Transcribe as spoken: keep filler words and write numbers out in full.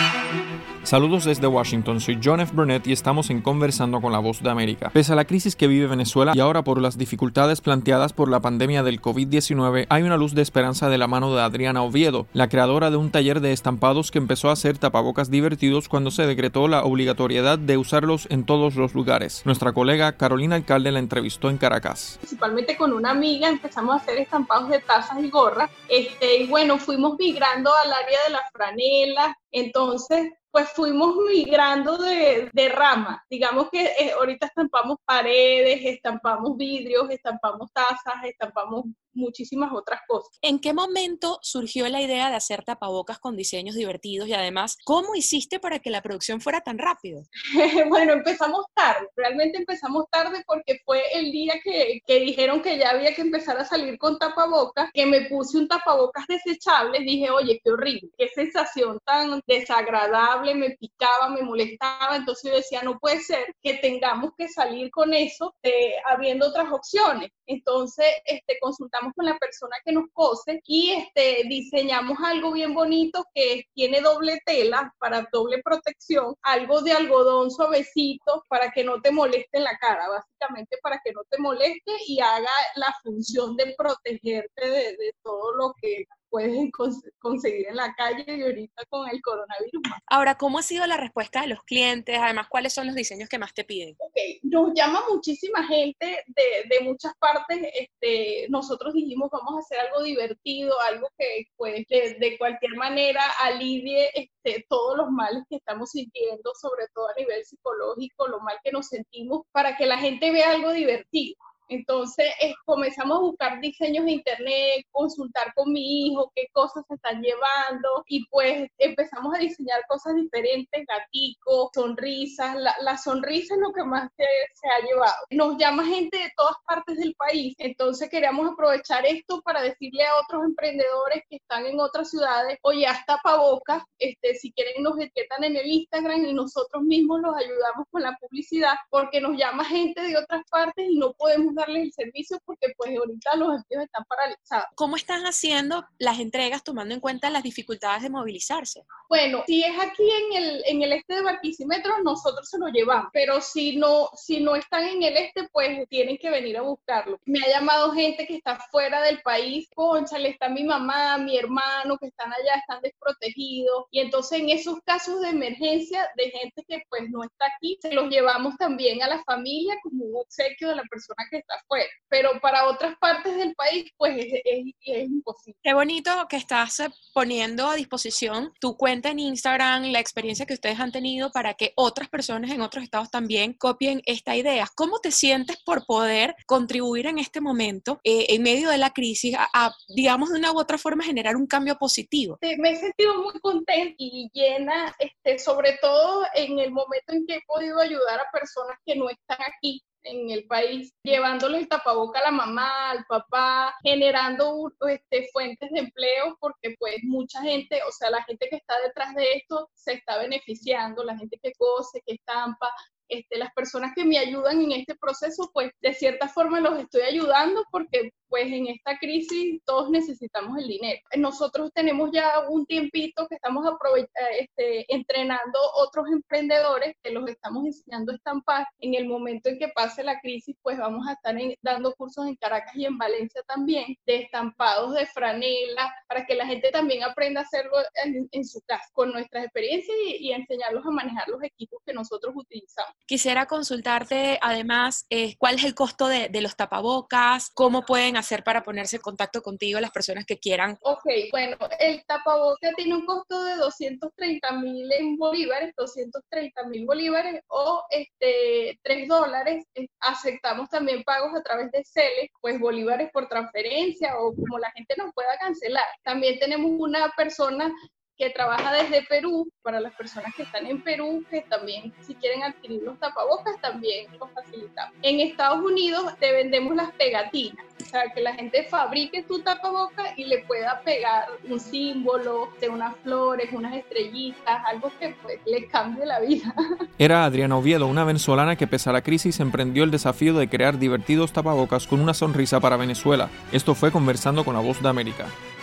Saludos desde Washington, soy John F. Burnett y estamos en Conversando con la Voz de América. Pese a la crisis que vive Venezuela y ahora por las dificultades planteadas por la pandemia del covid diecinueve, hay una luz de esperanza de la mano de Adriana Oviedo, la creadora de un taller de estampados que empezó a hacer tapabocas divertidos cuando se decretó la obligatoriedad de usarlos en todos los lugares. Nuestra colega Carolina Alcalde la entrevistó en Caracas. Principalmente con una amiga empezamos a hacer estampados de tazas y gorras, este, y bueno, fuimos migrando al área de las franelas, entonces pues fuimos migrando de, de rama. Digamos que eh, ahorita estampamos paredes, estampamos vidrios, estampamos tazas, estampamos muchísimas otras cosas. ¿En qué momento surgió la idea de hacer tapabocas con diseños divertidos y además, cómo hiciste para que la producción fuera tan rápido? Bueno, empezamos tarde, realmente empezamos tarde porque fue el día que, que dijeron que ya había que empezar a salir con tapabocas, que me puse un tapabocas desechable, dije, oye, qué horrible, qué sensación tan desagradable, me picaba, me molestaba, entonces yo decía, no puede ser que tengamos que salir con eso eh, habiendo otras opciones. Entonces, este, consultamos con la persona que nos cose y este, diseñamos algo bien bonito que tiene doble tela para doble protección, algo de algodón suavecito para que no te moleste en la cara, básicamente para que no te moleste y haga la función de protegerte de, de todo lo que puedes cons- conseguir en la calle y ahorita con el coronavirus. Ahora, ¿cómo ha sido la respuesta de los clientes? Además, ¿cuáles son los diseños que más te piden? Okay. Nos llama muchísima gente de, de muchas partes. Este, nosotros dijimos, vamos a hacer algo divertido, algo que pues, de, de cualquier manera alivie este, todos los males que estamos sintiendo, sobre todo a nivel psicológico, lo mal que nos sentimos, para que la gente vea algo divertido. Entonces eh, comenzamos a buscar diseños en internet, consultar con mi hijo qué cosas se están llevando y pues empezamos a diseñar cosas diferentes, gaticos, sonrisas. La, la sonrisa es lo que más se, se ha llevado. Nos llama gente de todas partes del país, entonces queríamos aprovechar esto para decirle a otros emprendedores que están en otras ciudades, oye, haz tapabocas, este, si quieren nos etiquetan en el Instagram y nosotros mismos los ayudamos con la publicidad porque nos llama gente de otras partes y no podemos darles el servicio porque pues ahorita los envíos están paralizados. ¿Cómo están haciendo las entregas tomando en cuenta las dificultades de movilizarse? Bueno, si es aquí en el, en el este de Barquisimeto, nosotros se lo llevamos, pero si no, si no están en el este, pues tienen que venir a buscarlo. Me ha llamado gente que está fuera del país, cónchale, está mi mamá, mi hermano, que están allá, están desprotegidos, y entonces en esos casos de emergencia de gente que pues no está aquí, se los llevamos también a la familia como un obsequio de la persona que está afuera, pero para otras partes del país, pues es, es, es imposible. Qué bonito que estás poniendo a disposición tu cuenta en Instagram, la experiencia que ustedes han tenido para que otras personas en otros estados también copien esta idea. ¿Cómo te sientes por poder contribuir en este momento, eh, en medio de la crisis, a, a, digamos, de una u otra forma generar un cambio positivo? Sí, me he sentido muy contenta y llena, este, sobre todo en el momento en que he podido ayudar a personas que no están aquí en el país, llevándole el tapaboca a la mamá, al papá, generando este, fuentes de empleo, porque pues mucha gente, o sea, la gente que está detrás de esto se está beneficiando, la gente que cose, que estampa, este, las personas que me ayudan en este proceso, pues de cierta forma los estoy ayudando porque pues en esta crisis todos necesitamos el dinero. Nosotros tenemos ya un tiempito que estamos aprove- este, entrenando otros emprendedores que los estamos enseñando a estampar. En el momento en que pase la crisis, pues vamos a estar en, dando cursos en Caracas y en Valencia también de estampados de franela para que la gente también aprenda a hacerlo en, en su casa con nuestras experiencias y, y enseñarlos a manejar los equipos que nosotros utilizamos. Quisiera consultarte además eh, cuál es el costo de, de los tapabocas, cómo pueden hacer para ponerse en contacto contigo las personas que quieran. Ok, bueno, el tapaboca tiene un costo de doscientos treinta mil en bolívares, doscientos treinta mil bolívares o este, tres dólares. Aceptamos también pagos a través de Cele, pues bolívares por transferencia o como la gente nos pueda cancelar. También tenemos una persona que trabaja desde Perú, para las personas que están en Perú, que también si quieren adquirir los tapabocas, también los facilitamos. En Estados Unidos te vendemos las pegatinas, o sea, que la gente fabrique su tapaboca y le pueda pegar un símbolo de unas flores, unas estrellitas, algo que pues le cambie la vida. Era Adriana Oviedo, una venezolana que pese a la crisis emprendió el desafío de crear divertidos tapabocas con una sonrisa para Venezuela. Esto fue Conversando con la Voz de América.